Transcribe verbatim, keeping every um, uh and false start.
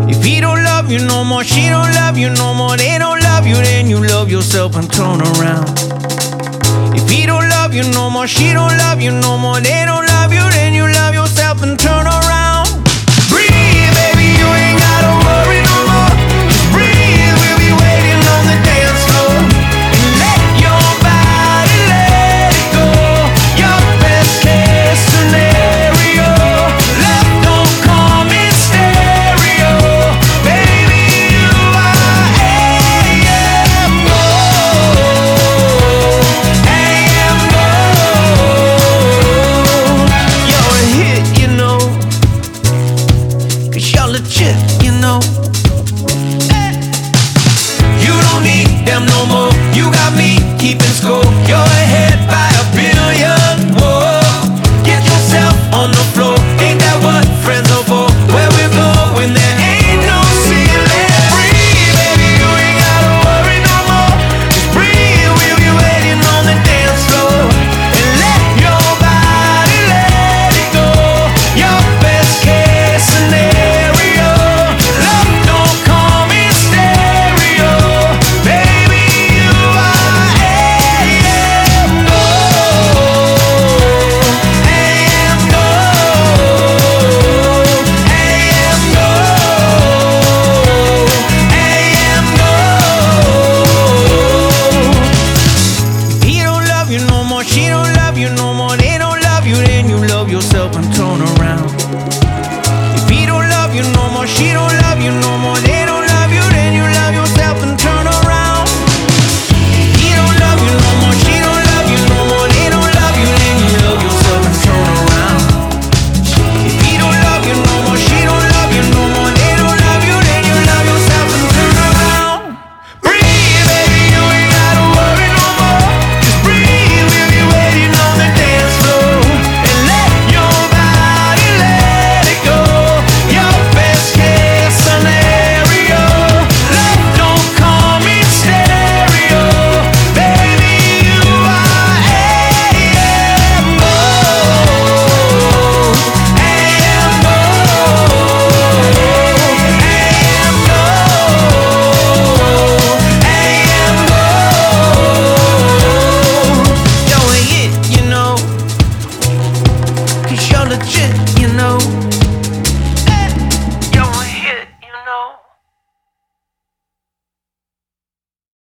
If he don't love you no more, she don't love you no more, they don't love you, then you love yourself and turn around. If he don't love you no more, she don't love you no more, they don't love you, then you love yourself and turn around. Breathe, baby, you ain't gotta worry no more. Just breathe, we'll be waiting on the dance floor. And let your body let it go. Your best case scenario. Love don't come in stereo. Baby, you are A M gold. A M gold. You're a hit, you know. Cause you're legit, you know. Hey. You don't need them no more. You got me keeping score. You're ahead by a